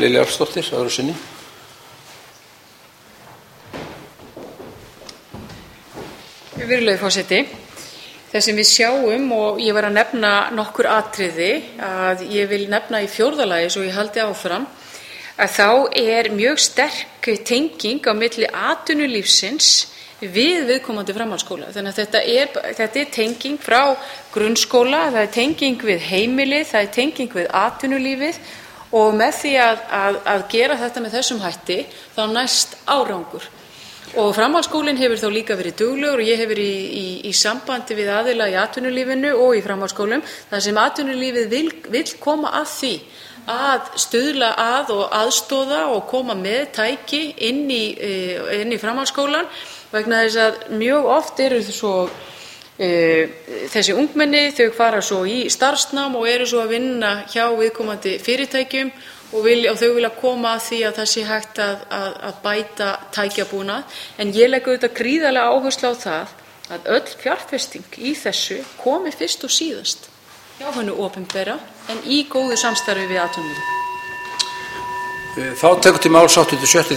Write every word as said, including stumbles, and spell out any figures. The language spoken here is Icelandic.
Lilja Alfsdóttir, öðru sinni. Virðulegi forseti, það sem við sjáum, og ég var að nefna nokkur atriði, að ég vil nefna í fjórða lagi svo ég haldi áfram, að þá er mjög sterk tenging á milli atvinnulífsins við viðkomandi framhaldsskóla. Þannig að þetta er, þetta er tenging frá grunnskóla, það er tenging við heimilið, það er tenging við atvinnulífið, og með því að, að, að gera þetta með þessum hætti þá næst árangur. Og framhaldsskólinn hefur þá líka verið duglegur, og ég hef verið í, í, í sambandi við aðila í atvinnulífinu og í framhaldsskólum, þar sem atvinnulífið vil, vil koma að því að stuðla að og aðstoða og koma með tæki inn í, inn í framhaldsskólan, vegna þess að mjög oft eru þau svo e, þessi ungmenni, þau fara svo í starfsnám og eru svo að vinna hjá viðkomandi fyrirtækjum, og, vilja, og þau vilja koma að því að það sé hægt að, að, að bæta tækjabúnað. En ég legg auðvitað gríðarlega áherslu á það að öll fjárfesting í þessu komi fyrst og síðast hjá hinu opinbera, en í góðu samstarfi við atvinnulífið. Þá tekur til máls áttugasta og sjötta